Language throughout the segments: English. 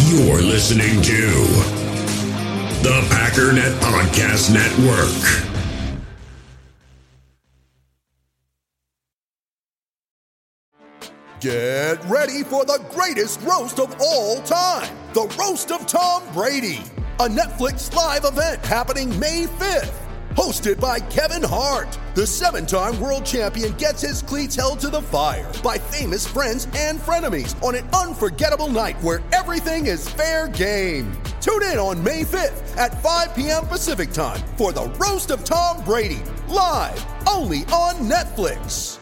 You're listening to the Packernet Podcast Network. Get ready for the greatest roast of all time, the Roast of Tom Brady, a Netflix live event happening May 5th. Hosted by Kevin Hart, the 7-time world champion gets his cleats held to the fire by famous friends and frenemies on an unforgettable night where everything is fair game. Tune in on May 5th at 5 p.m. Pacific time for the Roast of Tom Brady, live only on Netflix.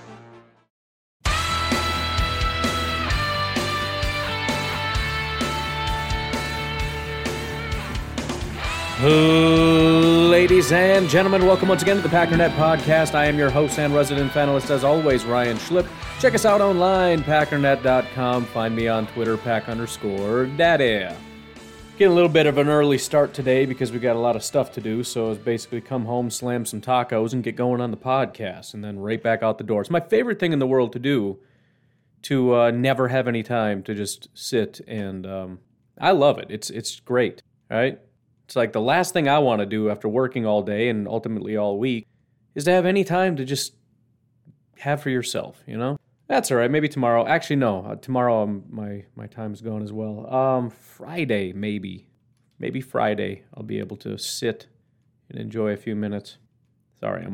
Ladies and gentlemen, welcome once again to the Packernet Podcast. I am your host and resident panelist, as always, Ryan Schlip. Check us out online, packernet.com. Find me on Twitter, pack_daddy. Getting a little bit of an early start today because we got a lot of stuff to do, so it's basically come home, slam some tacos, and get going on the podcast, and then right back out the door. It's my favorite thing in the world to do, to never have any time to just sit, and I love it. It's great, right? It's like the last thing I want to do after working all day and ultimately all week is to have any time to just have for yourself, you know? That's all right. Maybe tomorrow. Actually, no. Tomorrow my time's gone as well. Friday, maybe. Maybe Friday I'll be able to sit and enjoy a few minutes. Sorry,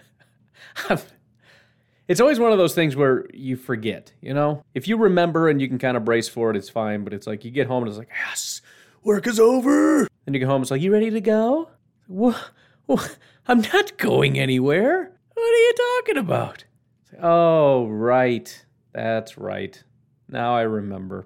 It's always one of those things where you forget, you know? If you remember and you can kind of brace for it, it's fine. But it's like you get home and it's like, yes, work is over. Then you get home, it's like, you ready to go? Well, I'm not going anywhere. What are you talking about? Like, oh, right. That's right. Now I remember.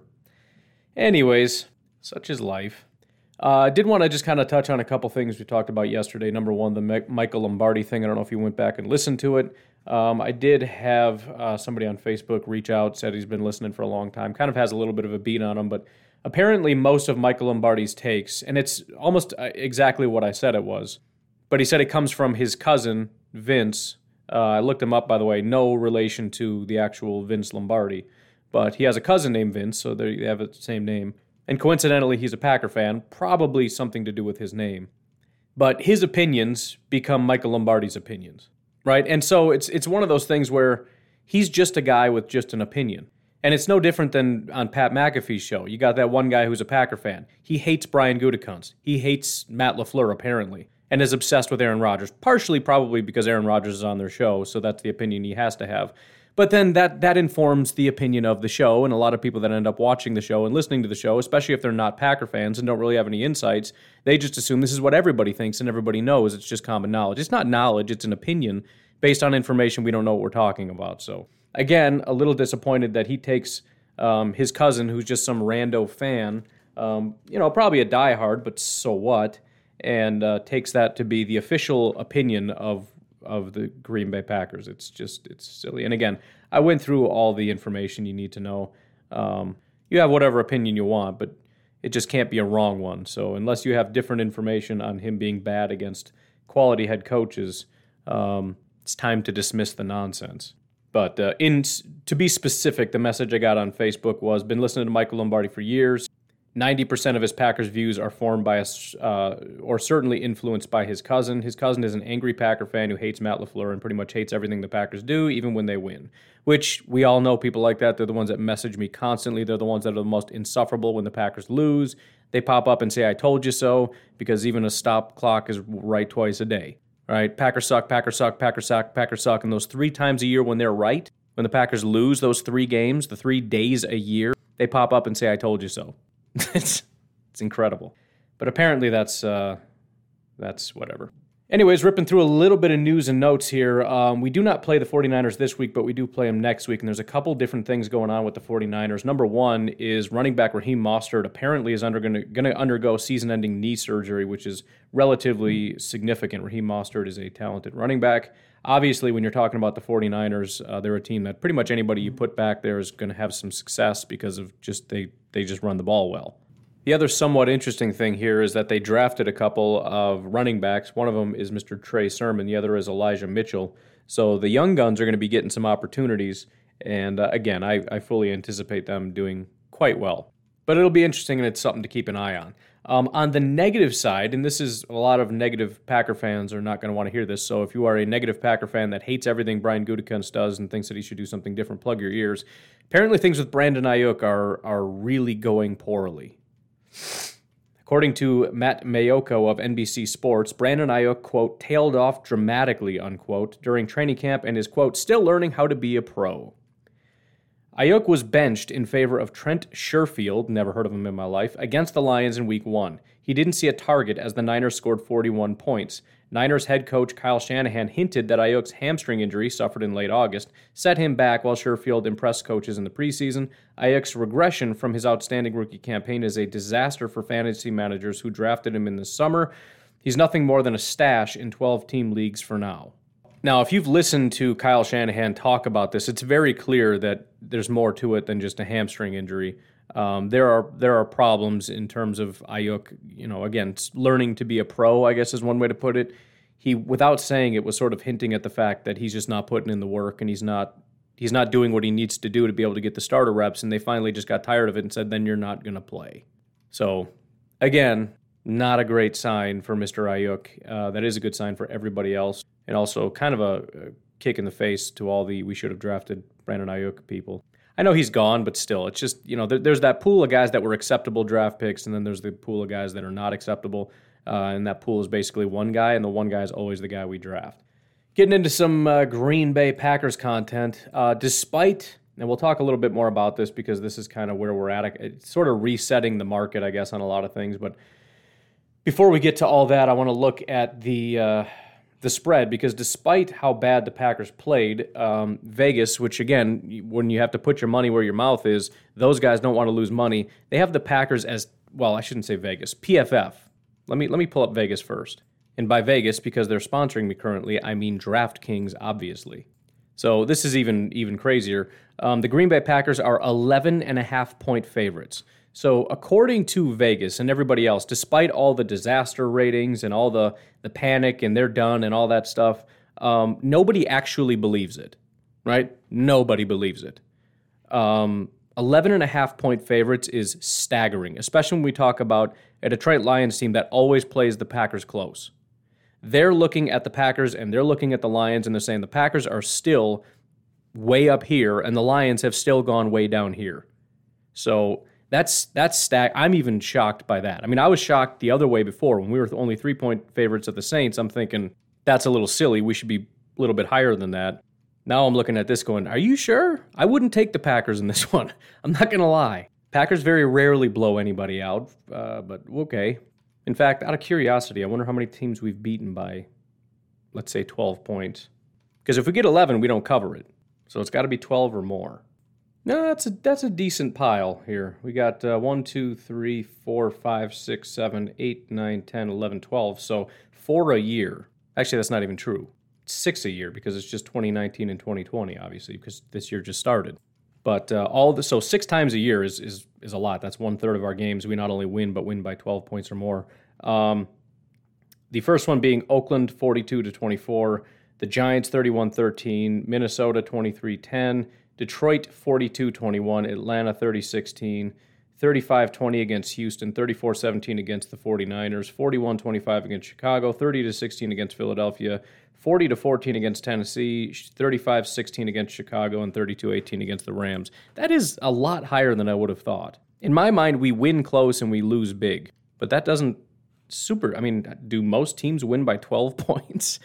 Anyways, such is life. I did want to just kind of touch on a couple things we talked about yesterday. Number one, the Michael Lombardi thing. I don't know if you went back and listened to it. I did have somebody on Facebook reach out, said he's been listening for a long time. Kind of has a little bit of a beat on him, but apparently most of Michael Lombardi's takes, and it's almost exactly what I said it was, but he said it comes from his cousin, Vince. I looked him up, by the way, no relation to the actual Vince Lombardi, but he has a cousin named Vince, so they have the same name. And coincidentally, he's a Packer fan, probably something to do with his name. But his opinions become Michael Lombardi's opinions, right? And so it's one of those things where he's just a guy with just an opinion. And it's no different than on Pat McAfee's show. You got that one guy who's a Packer fan. He hates Brian Gutekunst. He hates Matt LaFleur, apparently, and is obsessed with Aaron Rodgers, partially probably because Aaron Rodgers is on their show, so that's the opinion he has to have. But then that informs the opinion of the show, and a lot of people that end up watching the show and listening to the show, especially if they're not Packer fans and don't really have any insights, they just assume this is what everybody thinks and everybody knows. It's just common knowledge. It's not knowledge, it's an opinion based on information we don't know what we're talking about. So again, a little disappointed that he takes his cousin, who's just some rando fan, probably a diehard, but so what, and takes that to be the official opinion of the Green Bay Packers. It's silly. And again, I went through all the information you need to know. You have whatever opinion you want, but it just can't be a wrong one. So unless you have different information on him being bad against quality head coaches, it's time to dismiss the nonsense. But to be specific, the message I got on Facebook was, been listening to Michael Lombardi for years. 90% of his Packers views are formed by or certainly influenced by his cousin. His cousin is an angry Packer fan who hates Matt LaFleur and pretty much hates everything the Packers do, even when they win. Which we all know people like that. They're the ones that message me constantly. They're the ones that are the most insufferable when the Packers lose. They pop up and say, I told you so, because even a stop clock is right twice a day. Right? Packers suck, Packers suck, Packers suck, Packers suck. And those 3 times a year when they're right, when the Packers lose those 3 games, the 3 days a year, they pop up and say, I told you so. It's incredible. But apparently that's whatever. Anyways, ripping through a little bit of news and notes here. We do not play the 49ers this week, but we do play them next week, and there's a couple different things going on with the 49ers. Number one is running back Raheem Mostert apparently is going to undergo season-ending knee surgery, which is relatively significant. Raheem Mostert is a talented running back. Obviously, when you're talking about the 49ers, they're a team that pretty much anybody you put back there is going to have some success because of just they just run the ball well. The other somewhat interesting thing here is that they drafted a couple of running backs. One of them is Mr. Trey Sermon. The other is Elijah Mitchell. So the young guns are going to be getting some opportunities. And again, I fully anticipate them doing quite well. But it'll be interesting, and it's something to keep an eye on. On the negative side, and this is a lot of negative Packer fans are not going to want to hear this, so if you are a negative Packer fan that hates everything Brian Gutekunst does and thinks that he should do something different, plug your ears. Apparently things with Brandon Ayuk are really going poorly. According to Matt Mayoko of NBC Sports, Brandon Ayuk, quote, tailed off dramatically, unquote, during training camp and is, quote, still learning how to be a pro. Ayuk was benched in favor of Trent Sherfield, never heard of him in my life, against the Lions in Week 1. He didn't see a target as the Niners scored 41 points. Niners head coach Kyle Shanahan hinted that Ayuk's hamstring injury, suffered in late August, set him back while Sherfield impressed coaches in the preseason. Ayuk's regression from his outstanding rookie campaign is a disaster for fantasy managers who drafted him in the summer. He's nothing more than a stash in 12-team leagues for now. Now, if you've listened to Kyle Shanahan talk about this, it's very clear that there's more to it than just a hamstring injury. There are problems in terms of Ayuk, again, learning to be a pro, I guess is one way to put it. He, without saying it, was sort of hinting at the fact that he's just not putting in the work and he's not doing what he needs to do to be able to get the starter reps, and they finally just got tired of it and said, then you're not going to play. So, again, not a great sign for Mr. Ayuk. That is a good sign for everybody else. And also kind of a kick in the face to all the we should have drafted Brandon Ayuk people. I know he's gone, but still, it's just, there's that pool of guys that were acceptable draft picks, and then there's the pool of guys that are not acceptable. And that pool is basically one guy, and the one guy is always the guy we draft. Getting into some Green Bay Packers content, despite, and we'll talk a little bit more about this because this is kind of where we're at. It's sort of resetting the market, I guess, on a lot of things. But before we get to all that, I want to look at the spread, because despite how bad the Packers played, Vegas, which again, when you have to put your money where your mouth is, those guys don't want to lose money. They have the Packers as, well, I shouldn't say Vegas, PFF. Let me pull up Vegas first. And by Vegas, because they're sponsoring me currently, I mean DraftKings, obviously. So this is even crazier. The Green Bay Packers are 11.5-point favorites. So according to Vegas and everybody else, despite all the disaster ratings and all the panic and they're done and all that stuff, nobody actually believes it, right? Nobody believes it. 11.5-point favorites is staggering, especially when we talk about a Detroit Lions team that always plays the Packers close. They're looking at the Packers and they're looking at the Lions and they're saying the Packers are still way up here and the Lions have still gone way down here. So that's I'm even shocked by that. I mean, I was shocked the other way before when we were only 3-point favorites of the Saints. I'm thinking that's a little silly. We should be a little bit higher than that. Now I'm looking at this going, are you sure? I wouldn't take the Packers in this one. I'm not going to lie. Packers very rarely blow anybody out, but okay. In fact, out of curiosity, I wonder how many teams we've beaten by, let's say, 12 points. Because if we get 11, we don't cover it. So it's got to be 12 or more. No, that's a decent pile here. We got 1, 2, 3, 4, 5, 6, 7, 8, 9, 10, 11, 12. So 4 a year. Actually, that's not even true. It's 6 a year because it's just 2019 and 2020, obviously, because this year just started. But so 6 times a year is a lot. That's 1/3 of our games. We not only win, but win by 12 points or more. The first one being Oakland 42-24, the Giants 31-13, Minnesota 23-10, Detroit 42-21, Atlanta 30-16, 35-20 against Houston, 34-17 against the 49ers, 41-25 against Chicago, 30-16 against Philadelphia, 40-14 against Tennessee, 35-16 against Chicago, and 32-18 against the Rams. That is a lot higher than I would have thought. In my mind, we win close and we lose big, but that doesn't do most teams win by 12 points?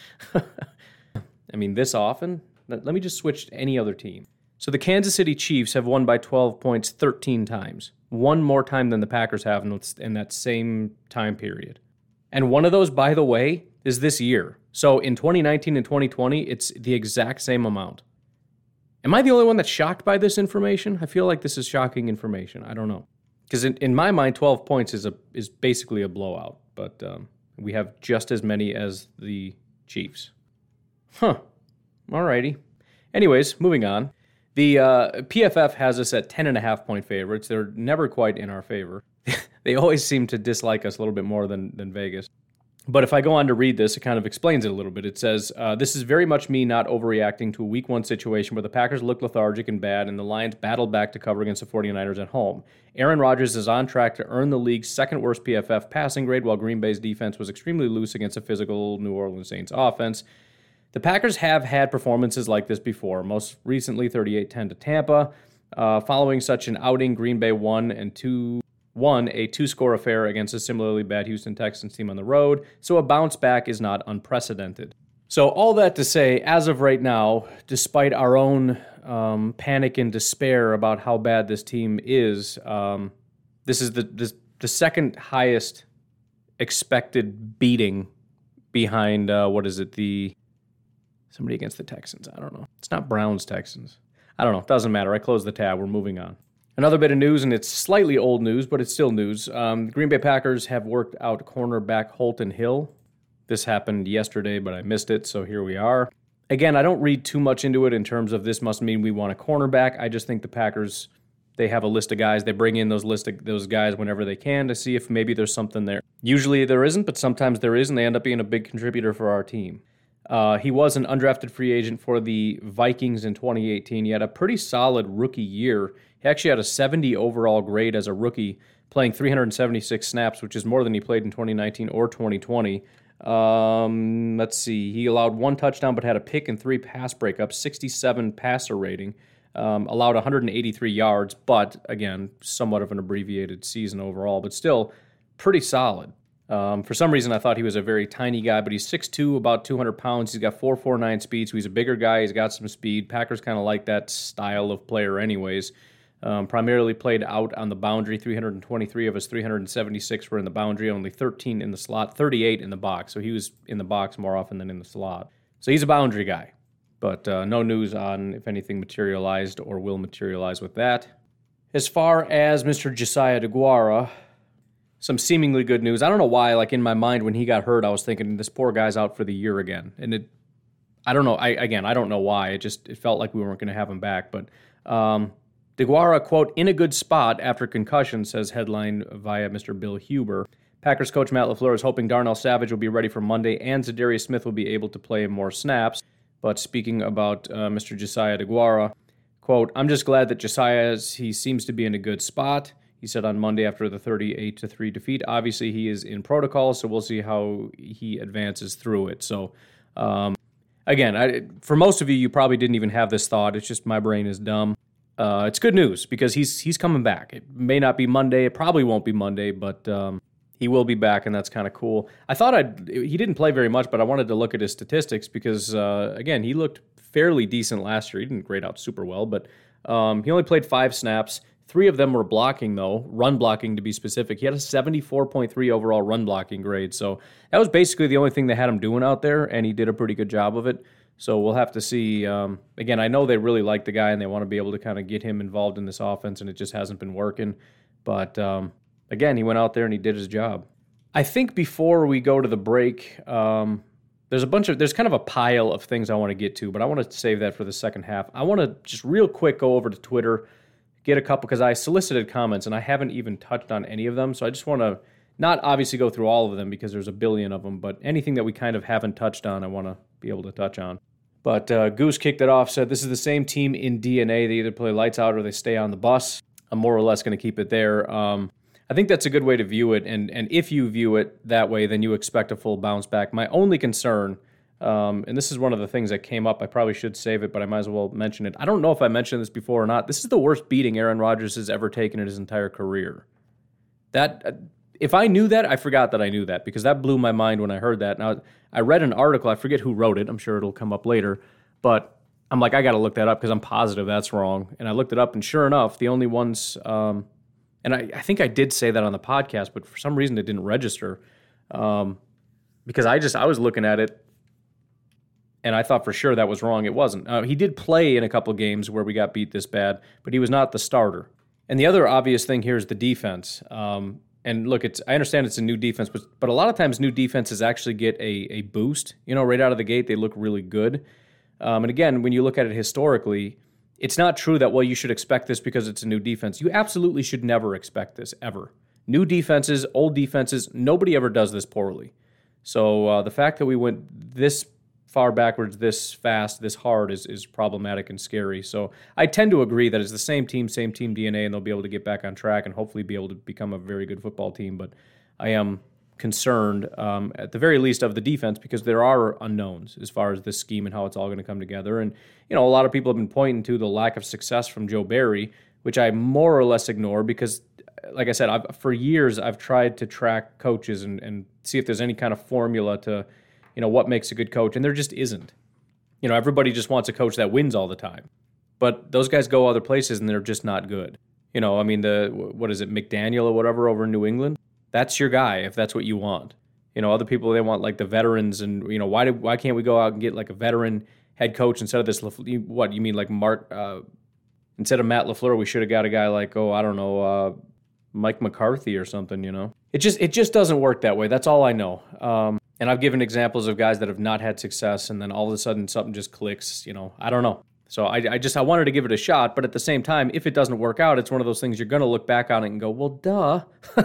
I mean, this often? Let me just switch to any other team. So the Kansas City Chiefs have won by 12 points 13 times. One more time than the Packers have in that same time period. And one of those, by the way, is this year. So in 2019 and 2020, it's the exact same amount. Am I the only one that's shocked by this information? I feel like this is shocking information. I don't know. Because in my mind, 12 points is basically a blowout. But we have just as many as the Chiefs. Huh. Alrighty. Anyways, moving on. The PFF has us at 10.5-point favorites. They're never quite in our favor. They always seem to dislike us a little bit more than Vegas. But if I go on to read this, it kind of explains it a little bit. It says, this is very much me not overreacting to a week one situation where the Packers looked lethargic and bad and the Lions battled back to cover against the 49ers at home. Aaron Rodgers is on track to earn the league's second worst PFF passing grade, while Green Bay's defense was extremely loose against a physical New Orleans Saints offense. The Packers have had performances like this before, most recently 38-10 to Tampa. Following such an outing, Green Bay won a two-score affair against a similarly bad Houston Texans team on the road, so a bounce back is not unprecedented. So all that to say, as of right now, despite our own panic and despair about how bad this team is, this is the second highest expected beating behind, somebody against the Texans. I don't know. It's not Browns-Texans. I don't know. It doesn't matter. I closed the tab. We're moving on. Another bit of news, and it's slightly old news, but it's still news. The Green Bay Packers have worked out cornerback Holton Hill. This happened yesterday, but I missed it, so here we are. Again, I don't read too much into it in terms of this must mean we want a cornerback. I just think the Packers, they have a list of guys. They bring in those guys whenever they can to see if maybe there's something there. Usually there isn't, but sometimes there is, and they end up being a big contributor for our team. He was an undrafted free agent for the Vikings in 2018. He had a pretty solid rookie year. He actually had a 70 overall grade as a rookie, playing 376 snaps, which is more than he played in 2019 or 2020. Let's see. He allowed 1 touchdown but had a pick and 3 pass breakups, 67 passer rating, allowed 183 yards, but again, somewhat of an abbreviated season overall, but still pretty solid. For some reason, I thought he was a very tiny guy, but he's 6'2", about 200 pounds. He's got 4.49 speed, so he's a bigger guy. He's got some speed. Packers kind of like that style of player anyways. Primarily played out on the boundary. 323 of his 376 were in the boundary, only 13 in the slot, 38 in the box. So he was in the box more often than in the slot. So he's a boundary guy, but no news on if anything materialized or will materialize with that. As far as Mr. Josiah DeGuara, some seemingly good news. I don't know why, like in my mind when he got hurt, I was thinking this poor guy's out for the year again. And I don't know. I don't know why. It felt like we weren't going to have him back. But DeGuara, quote, in a good spot after concussion, says headline via Mr. Bill Huber. Packers coach Matt LaFleur is hoping Darnell Savage will be ready for Monday and Zadarius Smith will be able to play more snaps. But speaking about Mr. Josiah DeGuara, quote, I'm just glad that he seems to be in a good spot. He said on Monday after the 38-3 defeat. Obviously, he is in protocol, so we'll see how he advances through it. So, again, for most of you, you probably didn't even have this thought. It's just my brain is dumb. It's good news because he's coming back. It may not be Monday. It probably won't be Monday, but he will be back, and that's kind of cool. I thought he didn't play very much, but I wanted to look at his statistics because, again, he looked fairly decent last year. He didn't grade out super well, but he only played 5 snaps. 3 of them were blocking, though, run blocking to be specific. He had a 74.3 overall run blocking grade, so that was basically the only thing they had him doing out there, and he did a pretty good job of it. So we'll have to see. Again, I know they really like the guy, and they want to be able to kind of get him involved in this offense, and it just hasn't been working. But, again, he went out there and he did his job. I think before we go to the break, there's kind of a pile of things I want to get to, but I want to save that for the second half. I want to just real quick go over to Twitter, get a couple, because I solicited comments and I haven't even touched on any of them. So I just want to not obviously go through all of them because there's a billion of them, but anything that we kind of haven't touched on, I want to be able to touch on. But Goose kicked it off, said this is the same team in DNA. They either play lights out or they stay on the bus. I'm more or less going to keep it there. I think that's a good way to view it. And if you view it that way, then you expect a full bounce back. My only concern, and this is one of the things that came up, I probably should save it, but I might as well mention it. I don't know if I mentioned this before or not. This is the worst beating Aaron Rodgers has ever taken in his entire career. If I knew that, I forgot that I knew that because that blew my mind when I heard that. Now, I read an article. I forget who wrote it. I'm sure it'll come up later. But I'm like, I got to look that up because I'm positive that's wrong. And I looked it up, and sure enough, the only ones, and I think I did say that on the podcast, but for some reason it didn't register because I was looking at it, and I thought for sure that was wrong. It wasn't. He did play in a couple games where we got beat this bad, but he was not the starter. And the other obvious thing here is the defense. And look, I understand it's a new defense, but a lot of times new defenses actually get a boost. Right out of the gate, they look really good. And again, when you look at it historically, it's not true that, well, you should expect this because it's a new defense. You absolutely should never expect this, ever. New defenses, old defenses, nobody ever does this poorly. So the fact that we went this far backwards, this fast, this hard is problematic and scary. So I tend to agree that it's the same team DNA, and they'll be able to get back on track and hopefully be able to become a very good football team. But I am concerned, at the very least, of the defense, because there are unknowns as far as this scheme and how it's all going to come together. And, a lot of people have been pointing to the lack of success from Joe Barry, which I more or less ignore because, like I said, for years I've tried to track coaches and see if there's any kind of formula to what makes a good coach, and there just isn't. Everybody just wants a coach that wins all the time. But those guys go other places, and they're just not good. What is it, McDaniel or whatever over in New England? That's your guy if that's what you want. Other people, they want, like, the veterans, and, why can't we go out and get, like, a veteran head coach instead of this, what, you mean, like, instead of Matt LaFleur, we should have got a guy like, Mike McCarthy or something, It just doesn't work that way. That's all I know. And I've given examples of guys that have not had success, and then all of a sudden something just clicks. I don't know. So I wanted to give it a shot, but at the same time, if it doesn't work out, it's one of those things you're going to look back on it and go, well, duh.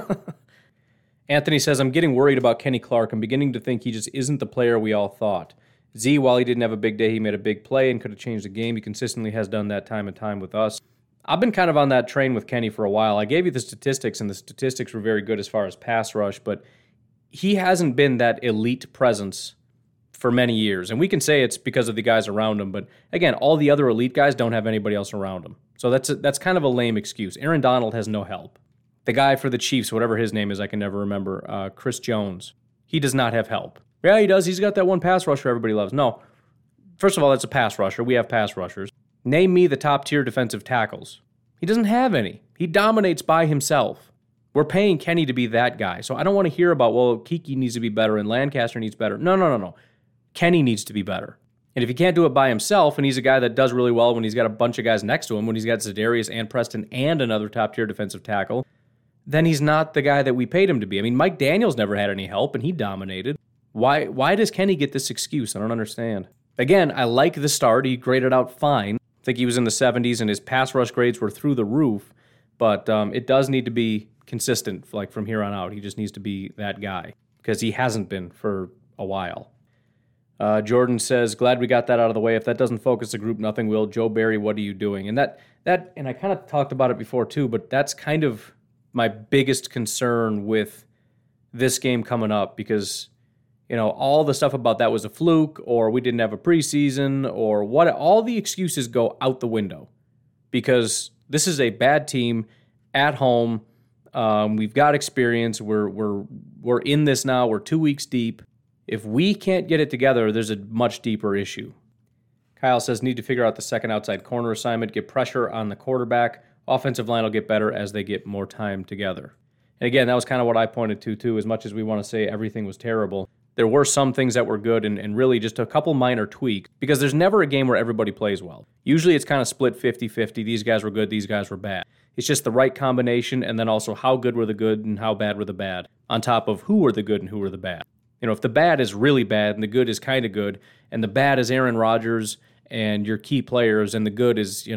Anthony says, I'm getting worried about Kenny Clark. I'm beginning to think he just isn't the player we all thought. Z, while he didn't have a big day, he made a big play and could have changed the game. He consistently has done that time and time with us. I've been kind of on that train with Kenny for a while. I gave you the statistics, and the statistics were very good as far as pass rush, but he hasn't been that elite presence for many years. And we can say it's because of the guys around him, but again, all the other elite guys don't have anybody else around him. So that's kind of a lame excuse. Aaron Donald has no help. The guy for the Chiefs, whatever his name is, I can never remember, Chris Jones, he does not have help. Yeah, he does. He's got that one pass rusher everybody loves. No. First of all, that's a pass rusher. We have pass rushers. Name me the top-tier defensive tackles. He doesn't have any. He dominates by himself. We're paying Kenny to be that guy. So I don't want to hear about, well, Kiki needs to be better and Lancaster needs better. No. Kenny needs to be better. And if he can't do it by himself, and he's a guy that does really well when he's got a bunch of guys next to him, when he's got Za'Darius and Preston and another top-tier defensive tackle, then he's not the guy that we paid him to be. I mean, Mike Daniels never had any help, and he dominated. Why does Kenny get this excuse? I don't understand. Again, I like the start. He graded out fine. I think he was in the 70s, and his pass rush grades were through the roof. But it does need to be consistent, like from here on out. He just needs to be that guy, because he hasn't been for a while. Jordan says, glad we got that out of the way. If that doesn't focus the group, nothing will. Joe Barry, what are you doing? And and I kind of talked about it before too, but that's kind of my biggest concern with this game coming up, because all the stuff about that was a fluke, or we didn't have a preseason, or what. All the excuses go out the window, because this is a bad team at home. We've got experience. We're in this now. We're 2 weeks deep. If we can't get it together, there's a much deeper issue. Kyle says, need to figure out the second outside corner assignment, get pressure on the quarterback. Offensive line will get better as they get more time together. And again, that was kind of what I pointed to, too. As much as we want to say everything was terrible, there were some things that were good and really just a couple minor tweaks, because there's never a game where everybody plays well. Usually it's kind of split 50-50. These guys were good, these guys were bad. It's just the right combination, and then also how good were the good and how bad were the bad, on top of who were the good and who were the bad. If the bad is really bad and the good is kind of good, and the bad is Aaron Rodgers and your key players, and the good is,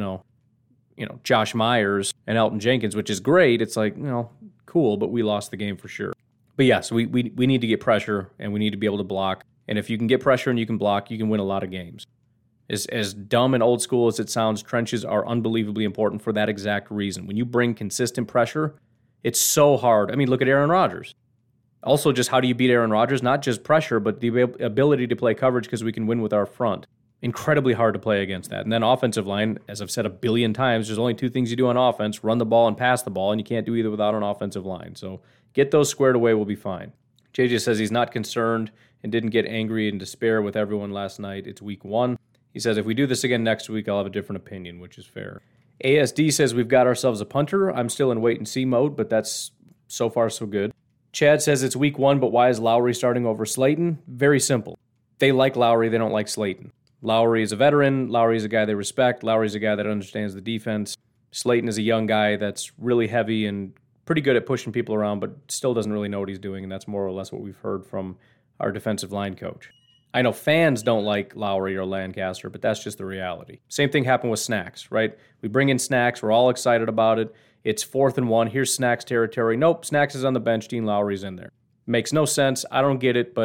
Josh Myers and Elton Jenkins, which is great. It's like, cool, but we lost the game for sure. But yes, we need to get pressure, and we need to be able to block. And if you can get pressure and you can block, you can win a lot of games. As dumb and old school as it sounds, trenches are unbelievably important for that exact reason. When you bring consistent pressure, it's so hard. I mean, look at Aaron Rodgers. Also, just how do you beat Aaron Rodgers? Not just pressure, but the ability to play coverage, because we can win with our front. Incredibly hard to play against that. And then offensive line, as I've said a billion times, there's only two things you do on offense: run the ball and pass the ball, and you can't do either without an offensive line. So get those squared away, we'll be fine. JJ says he's not concerned and didn't get angry and despair with everyone last night. It's week 1. He says, if we do this again next week, I'll have a different opinion, which is fair. ASD says we've got ourselves a punter. I'm still in wait-and-see mode, but that's so far so good. Chad says it's week 1, but why is Lowry starting over Slayton? Very simple. They like Lowry. They don't like Slayton. Lowry is a veteran. Lowry is a guy they respect. Lowry is a guy that understands the defense. Slayton is a young guy that's really heavy and pretty good at pushing people around, but still doesn't really know what he's doing, and that's more or less what we've heard from our defensive line coach. I know fans don't like Lowry or Lancaster, but that's just the reality. Same thing happened with Snacks, right? We bring in Snacks. We're all excited about it. It's 4th and 1. Here's Snacks territory. Nope, Snacks is on the bench. Dean Lowry's in there. Makes no sense. I don't get it, but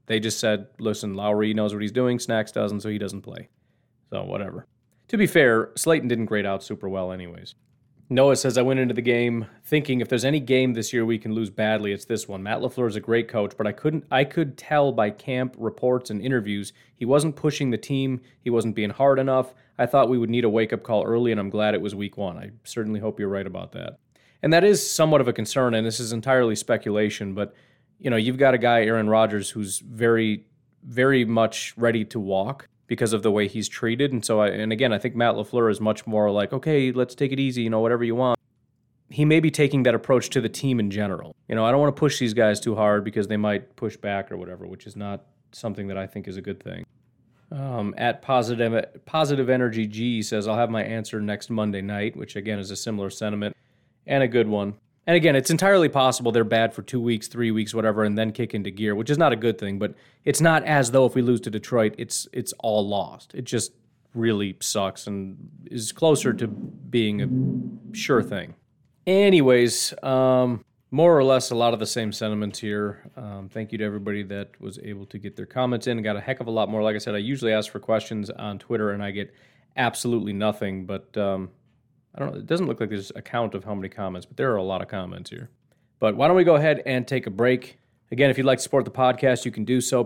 They just said, listen, Lowry knows what he's doing, Snacks doesn't, so he doesn't play. So whatever. To be fair, Slayton didn't grade out super well anyways. Noah says, I went into the game thinking if there's any game this year we can lose badly, it's this one. Matt LaFleur is a great coach, but I could tell by camp reports and interviews he wasn't pushing the team. He wasn't being hard enough. I thought we would need a wake-up call early, and I'm glad it was week one. I certainly hope you're right about that. And that is somewhat of a concern, and this is entirely speculation, but you've got a guy, Aaron Rodgers, who's very, very much ready to walk because of the way he's treated. And so, again, I think Matt LaFleur is much more like, okay, let's take it easy, whatever you want. He may be taking that approach to the team in general. I don't want to push these guys too hard because they might push back or whatever, which is not something that I think is a good thing. At Positive Energy G says, I'll have my answer next Monday night, which again is a similar sentiment and a good one. And again, it's entirely possible they're bad for 2 weeks, 3 weeks, whatever, and then kick into gear, which is not a good thing. But it's not as though if we lose to Detroit, it's all lost. It just really sucks and is closer to being a sure thing. Anyways, more or less a lot of the same sentiments here. Thank you to everybody that was able to get their comments in. Got a heck of a lot more. Like I said, I usually ask for questions on Twitter, and I get absolutely nothing. But I don't know. It doesn't look like there's a count of how many comments, but there are a lot of comments here. But why don't we go ahead and take a break? Again, if you'd like to support the podcast, you can do so.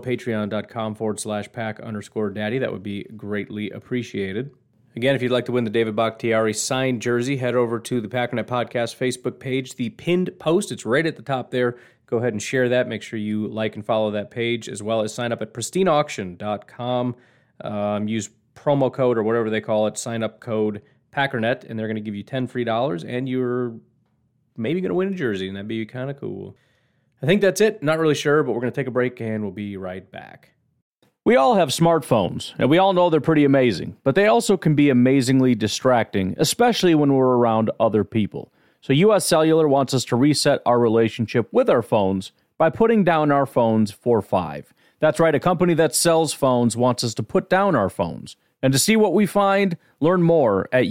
Patreon.com/pack_daddy. That would be greatly appreciated. Again, if you'd like to win the David Bakhtiari signed jersey, head over to the Packernet Podcast Facebook page, the pinned post. It's right at the top there. Go ahead and share that. Make sure you like and follow that page, as well as sign up at pristineauction.com. Use promo code or whatever they call it, sign up code Packernet, and they're going to give you $10 free, and you're maybe going to win a jersey, and that'd be kind of cool. I think that's it. Not really sure, but we're going to take a break, and we'll be right back. We all have smartphones, and we all know they're pretty amazing, but they also can be amazingly distracting, especially when we're around other people. So US Cellular wants us to reset our relationship with our phones by putting down our phones for $5. That's right, a company that sells phones wants us to put down our phones. And to see what we find, learn more at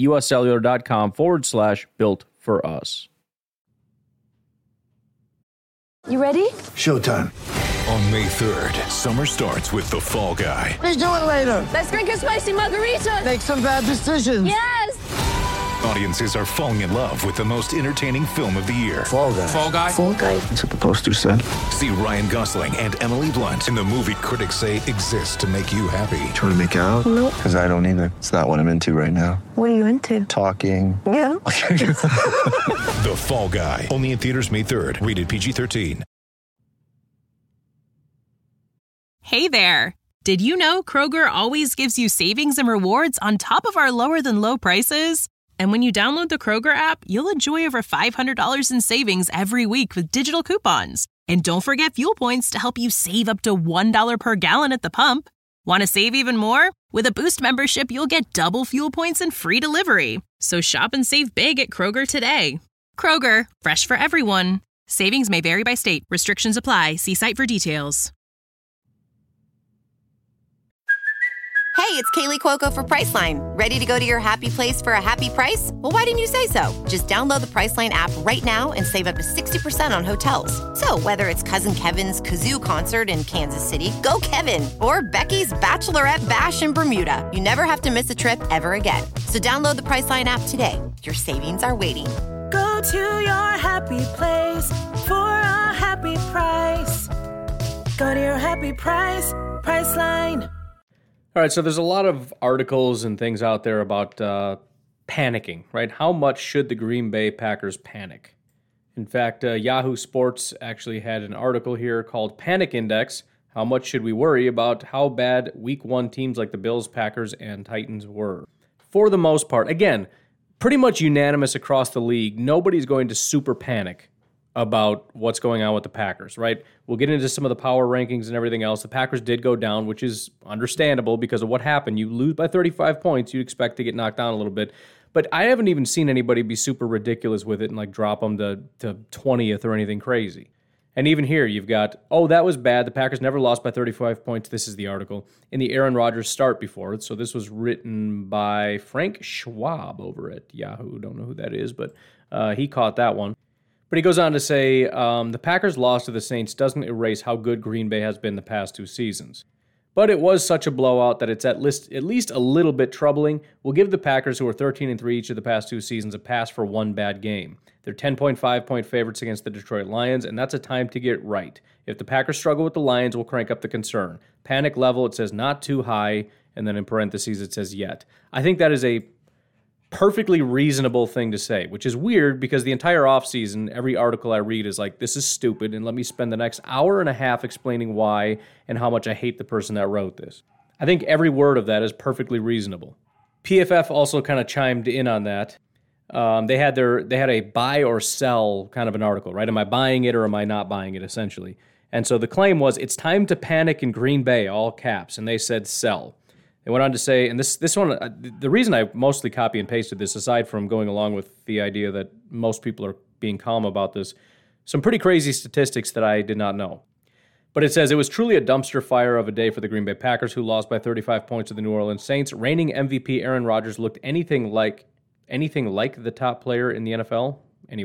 uscellular.com/built-for-us. You ready? Showtime. On May 3rd, summer starts with The Fall Guy. Let's do it later. Let's drink a spicy margarita. Make some bad decisions. Yes! Audiences are falling in love with the most entertaining film of the year. Fall Guy. Fall Guy? Fall guy. That's what the poster said. See Ryan Gosling and Emily Blunt in the movie critics say exists to make you happy. Trying to make it out? Nope. Because I don't either. It's not what I'm into right now. What are you into? Talking. Yeah. The Fall Guy. Only in theaters May 3rd. Rated PG-13. Hey there. Did you know Kroger always gives you savings and rewards on top of our lower than low prices? And when you download the Kroger app, you'll enjoy over $500 in savings every week with digital coupons. And don't forget fuel points to help you save up to $1 per gallon at the pump. Want to save even more? With a Boost membership, you'll get double fuel points and free delivery. So shop and save big at Kroger today. Kroger, fresh for everyone. Savings may vary by state. Restrictions apply. See site for details. Hey, it's Kaylee Cuoco for Priceline. Ready to go to your happy place for a happy price? Well, why didn't you say so? Just download the Priceline app right now and save up to 60% on hotels. So whether it's Cousin Kevin's Kazoo Concert in Kansas City, go Kevin, or Becky's Bachelorette Bash in Bermuda, you never have to miss a trip ever again. So download the Priceline app today. Your savings are waiting. Go to your happy place for a happy price. Go to your happy price, Priceline. All right, so there's a lot of articles and things out there about panicking, right? How much should the Green Bay Packers panic? In fact, Yahoo Sports actually had an article here called Panic Index. How much should we worry about how bad Week 1 teams like the Bills, Packers, and Titans were? For the most part, again, pretty much unanimous across the league, nobody's going to super panic about what's going on with the Packers, right? We'll get into some of the power rankings and everything else. The Packers did go down, which is understandable because of what happened. You lose by 35 points, you'd expect to get knocked down a little bit. But I haven't even seen anybody be super ridiculous with it and like drop them to 20th or anything crazy. And even here, you've got, oh, that was bad. The Packers never lost by 35 points. This is the article. In the Aaron Rodgers start before. So this was written by Frank Schwab over at Yahoo. Don't know who that is, but he caught that one. But he goes on to say, the Packers' loss to the Saints doesn't erase how good Green Bay has been the past 2 seasons. But it was such a blowout that it's at least a little bit troubling. We'll give the Packers, who are 13-3 each of the past 2 seasons, a pass for one bad game. They're 10.5-point favorites against the Detroit Lions, and that's a time to get right. If the Packers struggle with the Lions, we'll crank up the concern. Panic level, it says not too high, and then in parentheses it says yet. I think that is a perfectly reasonable thing to say, which is weird because the entire offseason, every article I read is like, this is stupid, and let me spend the next hour and a half explaining why and how much I hate the person that wrote this. I think every word of that is perfectly reasonable. PFF also kind of chimed in on that. They had a buy or sell kind of an article, right? Am I buying it or am I not buying it, essentially? And so the claim was, it's time to panic in Green Bay, all caps, and they said sell. They went on to say, and this one, the reason I mostly copy and pasted this, aside from going along with the idea that most people are being calm about this, some pretty crazy statistics that I did not know. But it says, it was truly a dumpster fire of a day for the Green Bay Packers, who lost by 35 points to the New Orleans Saints. Reigning MVP Aaron Rodgers looked anything like the top player in the NFL,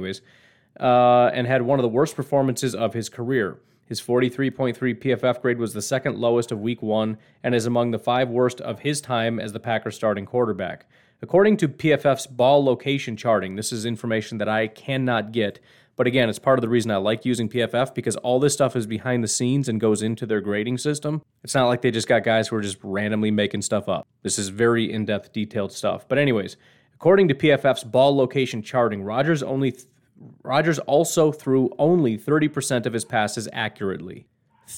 and had one of the worst performances of his career. His 43.3 PFF grade was the second lowest of Week 1 and is among the 5 worst of his time as the Packers starting quarterback. According to PFF's ball location charting, this is information that I cannot get, but again, it's part of the reason I like using PFF, because all this stuff is behind the scenes and goes into their grading system. It's not like they just got guys who are just randomly making stuff up. This is very in-depth, detailed stuff. But anyways, according to PFF's ball location charting, Rodgers also threw only 30% of his passes accurately.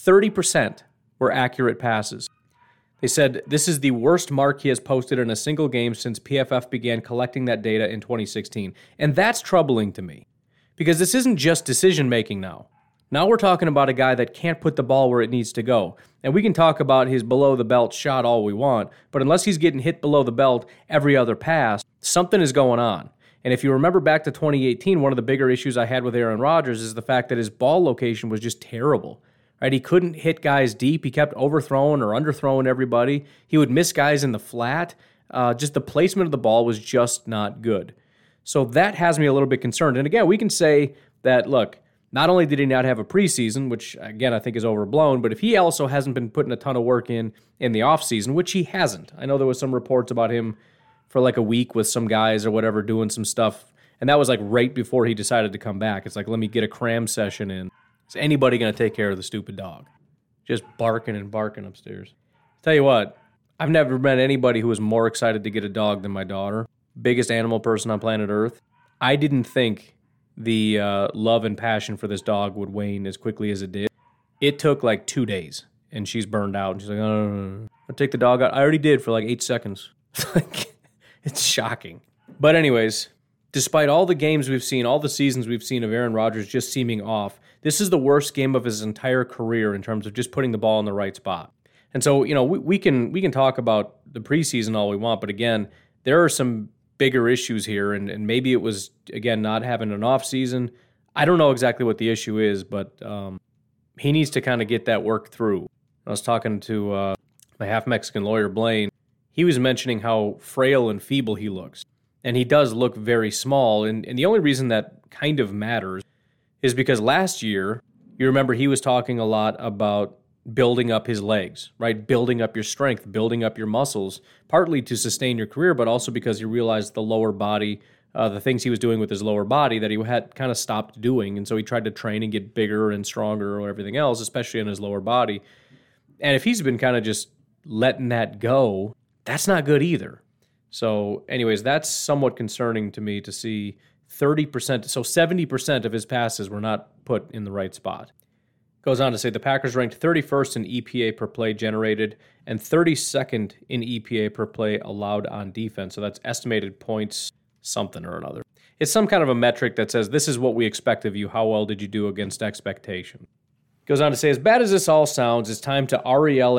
30% were accurate passes. They said this is the worst mark he has posted in a single game since PFF began collecting that data in 2016. And that's troubling to me, because this isn't just decision-making now. Now we're talking about a guy that can't put the ball where it needs to go. And we can talk about his below-the-belt shot all we want, but unless he's getting hit below the belt every other pass, something is going on. And if you remember back to 2018, one of the bigger issues I had with Aaron Rodgers is the fact that his ball location was just terrible. Right? He couldn't hit guys deep. He kept overthrowing or underthrowing everybody. He would miss guys in the flat. Just the placement of the ball was just not good. So that has me a little bit concerned. And again, we can say that, look, not only did he not have a preseason, which again I think is overblown, but if he also hasn't been putting a ton of work in the offseason, which he hasn't. I know there was some reports about him for like a week with some guys or whatever doing some stuff, and that was like right before he decided to come back. It's like, let me get a cram session in. Is anybody going to take care of the stupid dog? Just barking and barking upstairs. Tell you what, I've never met anybody who was more excited to get a dog than my daughter. Biggest animal person on planet Earth. I didn't think the love and passion for this dog would wane as quickly as it did. It took like 2 days, and she's burned out. And she's like, oh, I'll take the dog out. I already did for like 8 seconds. It's shocking. But anyways, despite all the games we've seen, all the seasons we've seen of Aaron Rodgers just seeming off, this is the worst game of his entire career in terms of just putting the ball in the right spot. And so, you know, we can talk about the preseason all we want, but again, there are some bigger issues here, and maybe it was, again, not having an off season. I don't know exactly what the issue is, but he needs to kind of get that work through. I was talking to my half-Mexican lawyer, Blaine. He was mentioning how frail and feeble he looks. And he does look very small. And the only reason that kind of matters is because last year, you remember he was talking a lot about building up his legs, right? Building up your strength, building up your muscles, partly to sustain your career, but also because he realized the lower body, the things he was doing with his lower body that he had kind of stopped doing. And so he tried to train and get bigger and stronger or everything else, especially in his lower body. And if he's been kind of just letting that go, that's not good either. So anyways, that's somewhat concerning to me to see 30%, so 70% of his passes were not put in the right spot. Goes on to say the Packers ranked 31st in EPA per play generated and 32nd in EPA per play allowed on defense. So that's estimated points, something or another. It's some kind of a metric that says this is what we expect of you. How well did you do against expectation? Goes on to say, as bad as this all sounds, it's time to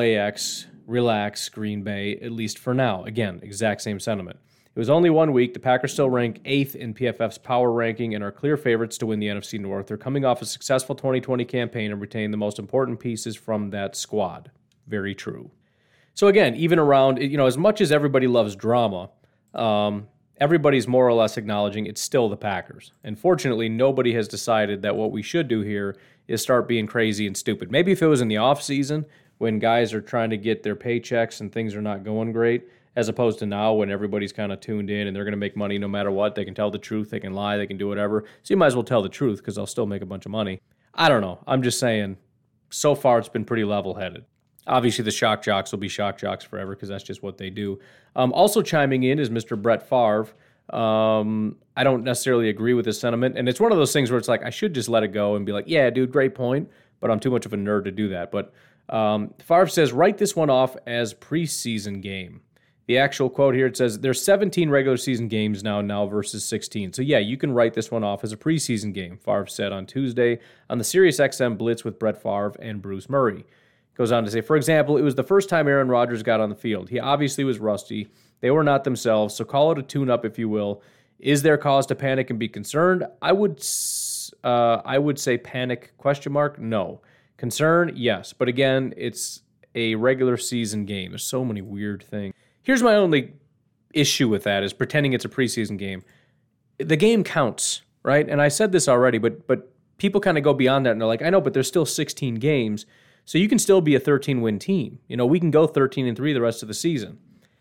relax Green Bay, at least for now. Again, exact same sentiment. It was only 1 week. The Packers still rank 8th in PFF's power ranking and are clear favorites to win the NFC North. They're coming off a successful 2020 campaign and retain the most important pieces from that squad. Very true. So again, even around, you know, as much as everybody loves drama, and everybody's more or less acknowledging it's still the Packers. And fortunately, nobody has decided that what we should do here is start being crazy and stupid. Maybe if it was in the offseason when guys are trying to get their paychecks and things are not going great, as opposed to now when everybody's kind of tuned in and they're going to make money no matter what. They can tell the truth, they can lie, they can do whatever. So you might as well tell the truth because they'll still make a bunch of money. I don't know. I'm just saying, so far it's been pretty level-headed. Obviously, the shock jocks will be shock jocks forever because that's just what they do. Also chiming in is Mr. Brett Favre. I don't necessarily agree with his sentiment, and it's one of those things where it's like, I should just let it go and be like, yeah, dude, great point, but I'm too much of a nerd to do that. But Favre says, write this one off as preseason game. The actual quote here, it says, there's 17 regular season games now versus 16. So yeah, you can write this one off as a preseason game, Favre said on Tuesday on the SiriusXM Blitz with Brett Favre and Bruce Murray. Goes on to say, for example, it was the first time Aaron Rodgers got on the field. He obviously was rusty. They were not themselves, so call it a tune-up if you will. Is there cause to panic and be concerned? I would say panic, ? No. Concern, yes. But again, it's a regular season game. There's so many weird things. Here's my only issue with that is pretending it's a preseason game. The game counts, right? And I said this already, but people kind of go beyond that and they're like, I know, but there's still 16 games, so you can still be a 13-win team. You know, we can go 13-3 the rest of the season.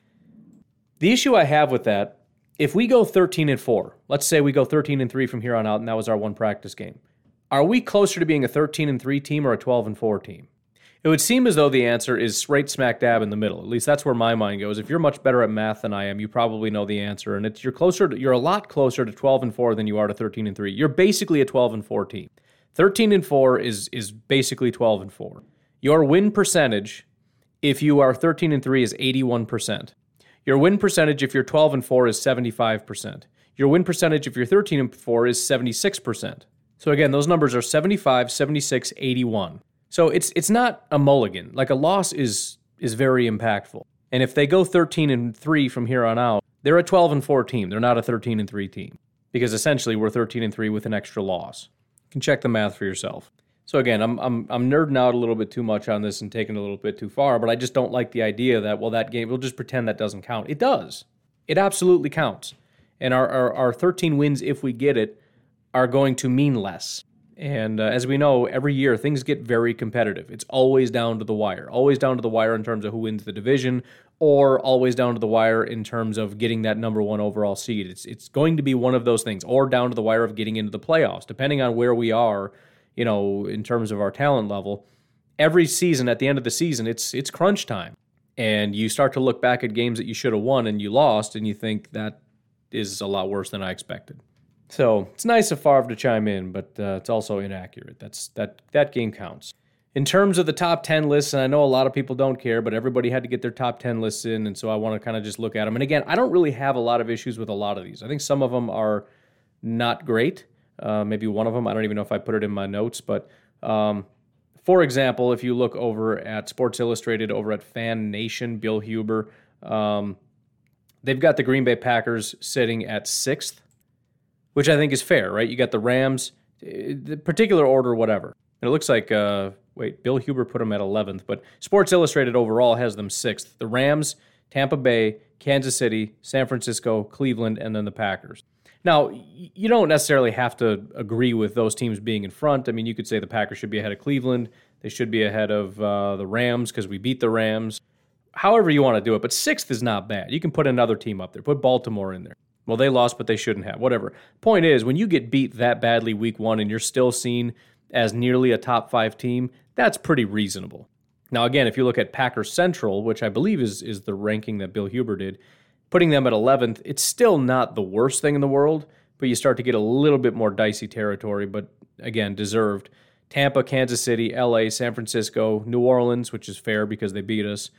The issue I have with that, if we go 13-4, let's say we go 13-3 from here on out, and that was our one practice game, are we closer to being a 13-3 team or a 12-4 team? It would seem as though the answer is right smack dab in the middle. At least that's where my mind goes. If you're much better at math than I am, you probably know the answer. And you're a lot closer to 12-4 than you are to 13-3. You're basically a 12-4 team. 13-4 is basically 12-4. Your win percentage, if you are 13-3, is 81%. Your win percentage, if you're 12-4, is 75%. Your win percentage, if you're 13-4, is 76%. So again, those numbers are 75, 76, 81. So it's not a mulligan. Like a loss is very impactful. And if they go 13-3 from here on out, they're a 12-4 team. They're not a 13-3 team. Because essentially we're 13-3 with an extra loss. You can check the math for yourself. So again, I'm nerding out a little bit too much on this and taking it a little bit too far, but I just don't like the idea that, well, that game, we'll just pretend that doesn't count. It does. It absolutely counts. And our 13 wins, if we get it, are going to mean less. And as we know, every year things get very competitive. It's always down to the wire. Always down to the wire in terms of who wins the division, or always down to the wire in terms of getting that number one overall seed. It's going to be one of those things, or down to the wire of getting into the playoffs, depending on where we are, you know, in terms of our talent level. Every season, at the end of the season, it's crunch time. And you start to look back at games that you should have won and you lost, and you think that is a lot worse than I expected. So it's nice of Favre to chime in, but it's also inaccurate. That game counts. In terms of the top 10 lists, and I know a lot of people don't care, but everybody had to get their top 10 lists in, and so I want to kind of just look at them. And again, I don't really have a lot of issues with a lot of these. I think some of them are not great. Maybe one of them, I don't even know if I put it in my notes, but for example, if you look over at Sports Illustrated, over at Fan Nation, Bill Huber, they've got the Green Bay Packers sitting at 6th. Which I think is fair, right? You got the Rams, the particular order, whatever. And it looks like, Bill Huber put them at 11th, but Sports Illustrated overall has them 6th. The Rams, Tampa Bay, Kansas City, San Francisco, Cleveland, and then the Packers. Now, you don't necessarily have to agree with those teams being in front. I mean, you could say the Packers should be ahead of Cleveland. They should be ahead of the Rams because we beat the Rams. However you want to do it, but 6th is not bad. You can put another team up there. Put Baltimore in there. Well, they lost, but they shouldn't have. Whatever. Point is, when you get beat that badly week 1 and you're still seen as nearly a top 5 team, that's pretty reasonable. Now, again, if you look at Packers Central, which I believe is the ranking that Bill Huber did, putting them at 11th, it's still not the worst thing in the world, but you start to get a little bit more dicey territory, but again, deserved. Tampa, Kansas City, LA, San Francisco, New Orleans, which is fair because they beat us,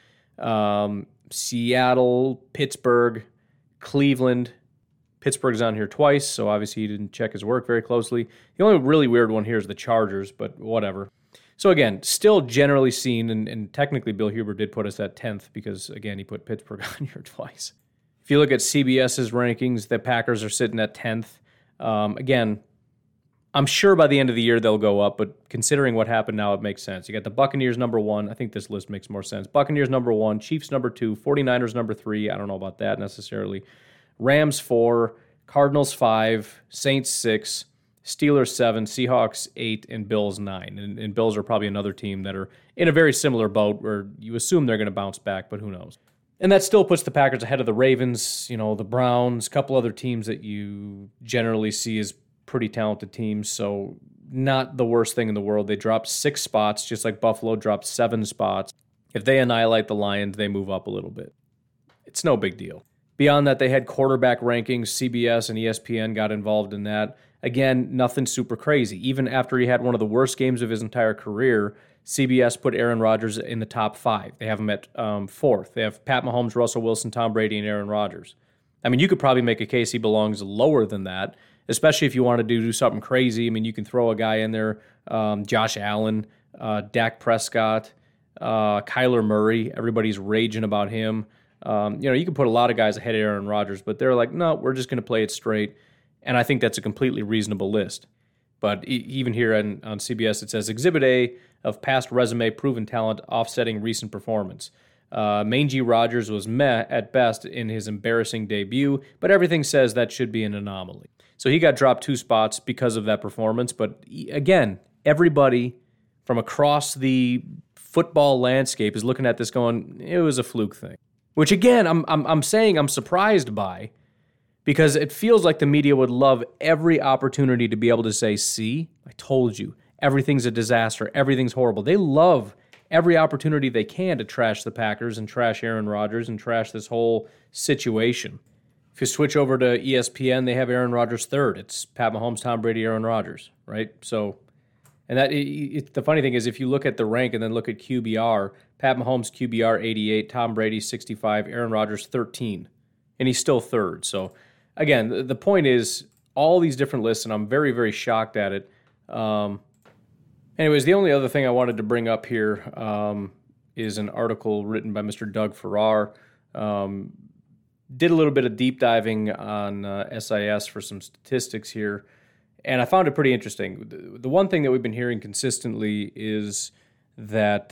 Seattle, Pittsburgh, Cleveland. Pittsburgh's on here twice, so obviously he didn't check his work very closely. The only really weird one here is the Chargers, but whatever. So again, still generally seen, and technically Bill Huber did put us at 10th because, again, he put Pittsburgh on here twice. If you look at CBS's rankings, the Packers are sitting at 10th. Again, I'm sure by the end of the year they'll go up, but considering what happened now, it makes sense. You got the Buccaneers number 1. I think this list makes more sense. Buccaneers number 1, Chiefs number 2, 49ers number 3. I don't know about that necessarily. Rams 4, Cardinals 5, Saints 6, Steelers 7, Seahawks 8, and Bills 9. And Bills are probably another team that are in a very similar boat where you assume they're going to bounce back, but who knows. And that still puts the Packers ahead of the Ravens, the Browns, a couple other teams that you generally see as pretty talented teams. So not the worst thing in the world. They dropped 6 spots, just like Buffalo dropped 7 spots. If they annihilate the Lions, they move up a little bit. It's no big deal. Beyond that, they had quarterback rankings. CBS and ESPN got involved in that. Again, nothing super crazy. Even after he had one of the worst games of his entire career, CBS put Aaron Rodgers in the top 5. They have him at 4th. They have Pat Mahomes, Russell Wilson, Tom Brady, and Aaron Rodgers. I mean, you could probably make a case he belongs lower than that, especially if you want to do something crazy. I mean, you can throw a guy in there, Josh Allen, Dak Prescott, Kyler Murray. Everybody's raging about him. You can put a lot of guys ahead of Aaron Rodgers, but they're like, no, we're just going to play it straight. And I think that's a completely reasonable list. But even here on CBS, it says Exhibit A of past resume proven talent offsetting recent performance. Mangy Rodgers was meh at best in his embarrassing debut, but everything says that should be an anomaly. So he got dropped 2 spots because of that performance. But again, everybody from across the football landscape is looking at this going, it was a fluke thing. Which again, I'm saying I'm surprised by, because it feels like the media would love every opportunity to be able to say, see, I told you, everything's a disaster, everything's horrible. They love every opportunity they can to trash the Packers and trash Aaron Rodgers and trash this whole situation. If you switch over to ESPN, they have Aaron Rodgers 3rd. It's Pat Mahomes, Tom Brady, Aaron Rodgers, right? So, and the funny thing is, if you look at the rank and then look at QBR, Pat Mahomes QBR 88, Tom Brady 65, Aaron Rodgers 13, and he's still 3rd. So, again, the point is all these different lists, and I'm very, very shocked at it. Anyways, the only other thing I wanted to bring up here is an article written by Mr. Doug Farrar. Did a little bit of deep diving on SIS for some statistics here, and I found it pretty interesting. The one thing that we've been hearing consistently is that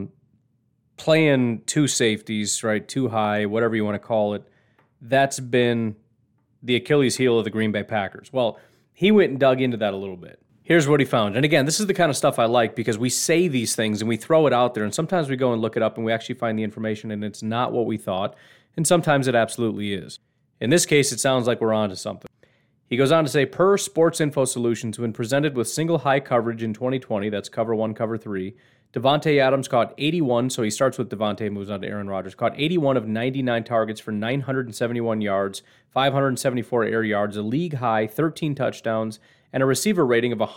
playing 2 safeties, right, too high, whatever you want to call it, that's been the Achilles heel of the Green Bay Packers. Well, he went and dug into that a little bit. Here's what he found. And again, this is the kind of stuff I like, because we say these things and we throw it out there, and sometimes we go and look it up and we actually find the information and it's not what we thought, and sometimes it absolutely is. In this case, it sounds like we're on to something. He goes on to say, per Sports Info Solutions, when presented with single high coverage in 2020, that's cover 1, cover 3, Davante Adams caught 81, so he starts with Davante, moves on to Aaron Rodgers, caught 81 of 99 targets for 971 yards, 574 air yards, a league high, 13 touchdowns, and a receiver rating of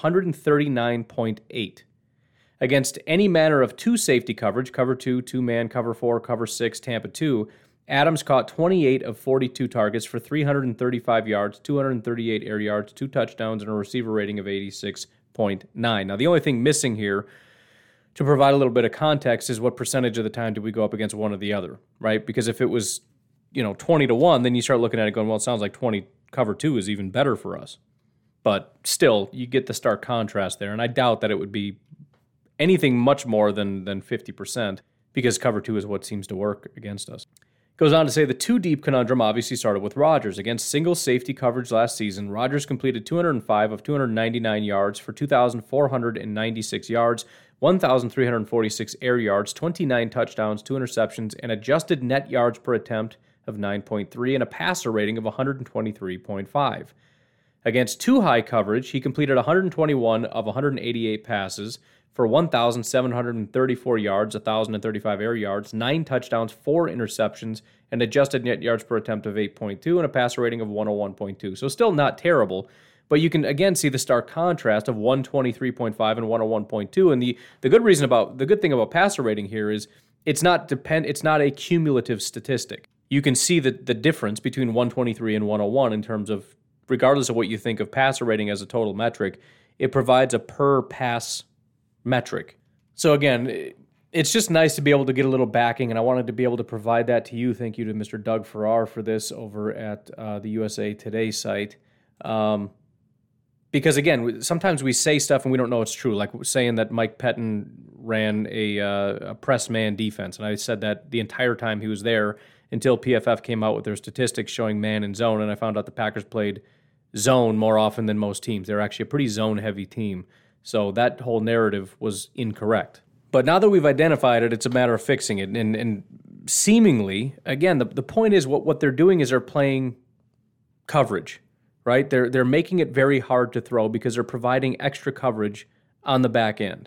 139.8. Against any manner of 2 safety coverage, cover 2, 2-man, cover 4, cover 6, Tampa 2, Adams caught 28 of 42 targets for 335 yards, 238 air yards, 2 touchdowns, and a receiver rating of 86.9. Now, the only thing missing here, to provide a little bit of context, is what percentage of the time did we go up against one or the other, right? Because if it was, 20-1, then you start looking at it going, well, it sounds like 20 cover 2 is even better for us. But still, you get the stark contrast there, and I doubt that it would be anything much more than 50%, because cover 2 is what seems to work against us. Goes on to say the 2-deep conundrum obviously started with Rodgers. Against single safety coverage last season, Rodgers completed 205 of 299 yards for 2,496 yards, 1,346 air yards, 29 touchdowns, 2 interceptions, and adjusted net yards per attempt of 9.3 and a passer rating of 123.5. Against 2 high coverage, he completed 121 of 188 passes for 1,734 yards, 1,035 air yards, 9 touchdowns, 4 interceptions, and adjusted net yards per attempt of 8.2 and a passer rating of 101.2. So still not terrible, but you can again see the stark contrast of 123.5 and 101.2. And the good thing about passer rating here is it's not a cumulative statistic. You can see the difference between 123 and 101 in terms of, regardless of what you think of passer rating as a total metric, it provides a per pass metric. So again, it's just nice to be able to get a little backing, and I wanted to be able to provide that to you. Thank you to Mr. Doug Farrar for this over at the USA Today site. Because again, sometimes we say stuff and we don't know it's true, like saying that Mike Pettin ran a press man defense, and I said that the entire time he was there, until PFF came out with their statistics showing man and zone, and I found out the Packers played zone more often than most teams. They're actually a pretty zone-heavy team. So that whole narrative was incorrect. But now that we've identified it, it's a matter of fixing it. And seemingly, again, the point is what they're doing is they're playing coverage, right? They're making it very hard to throw because they're providing extra coverage on the back end.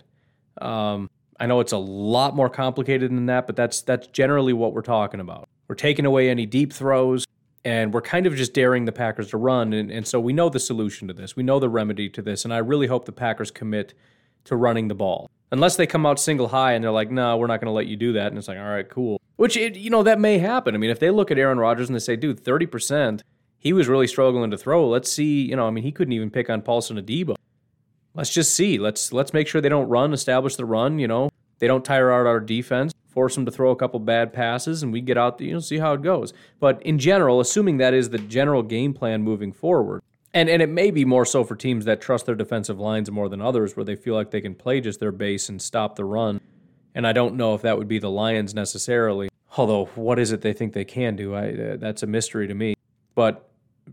I know it's a lot more complicated than that, but that's generally what we're talking about. We're taking away any deep throws, and we're kind of just daring the Packers to run. And so we know the solution to this. We know the remedy to this, and I really hope the Packers commit to running the ball. Unless they come out single high and they're like, no, we're not going to let you do that. And it's like, all right, cool. Which, that may happen. I mean, if they look at Aaron Rodgers and they say, dude, 30%, he was really struggling to throw. Let's see, he couldn't even pick on Paulson Adebo. Let's just see. Let's make sure they don't run, establish the run, They don't tire out our defense, force them to throw a couple bad passes, and we get out, see how it goes. But in general, assuming that is the general game plan moving forward, and it may be more so for teams that trust their defensive lines more than others, where they feel like they can play just their base and stop the run. And I don't know if that would be the Lions necessarily. Although, what is it they think they can do? That's a mystery to me. But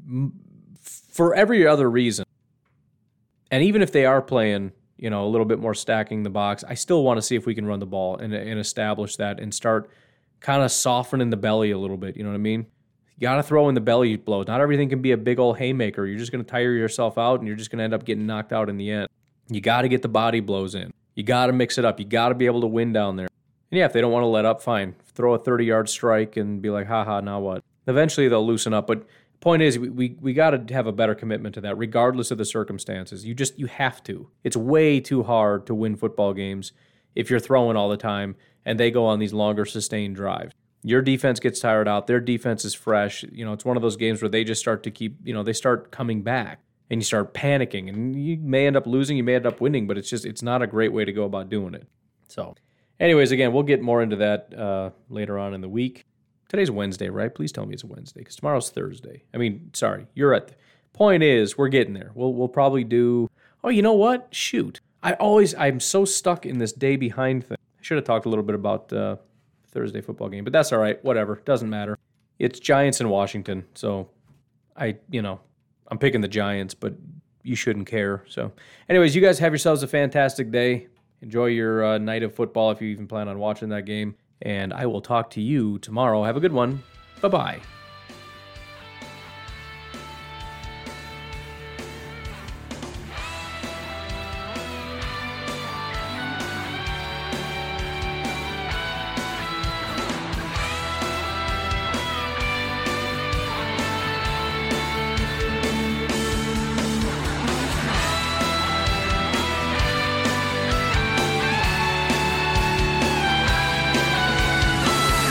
for every other reason, and even if they are playing, a little bit more stacking the box, I still want to see if we can run the ball and establish that and start kind of softening the belly a little bit. You know what I mean? You got to throw in the belly blows. Not everything can be a big old haymaker. You're just going to tire yourself out, and you're just going to end up getting knocked out in the end. You got to get the body blows in. You got to mix it up. You got to be able to win down there. And yeah, if they don't want to let up, fine. Throw a 30-yard strike and be like, haha, now what? Eventually they'll loosen up. But the point is, we got to have a better commitment to that, regardless of the circumstances. You have to. It's way too hard to win football games if you're throwing all the time and they go on these longer sustained drives. Your defense gets tired out. Their defense is fresh. It's one of those games where they just start to keep, they start coming back and you start panicking, and you may end up losing, you may end up winning, but it's not a great way to go about doing it. So anyways, again, we'll get more into that later on in the week. Today's Wednesday, right? Please tell me it's a Wednesday, because tomorrow's Thursday. You're at the point is we're getting there. We'll probably do, oh, you know what? Shoot. I'm so stuck in this day behind thing. I should have talked a little bit about Thursday football game, but that's all right. Whatever. Doesn't matter. It's Giants in Washington. So I'm picking the Giants, but you shouldn't care. So anyways, you guys have yourselves a fantastic day. Enjoy your night of football if you even plan on watching that game. And I will talk to you tomorrow. Have a good one. Bye-bye.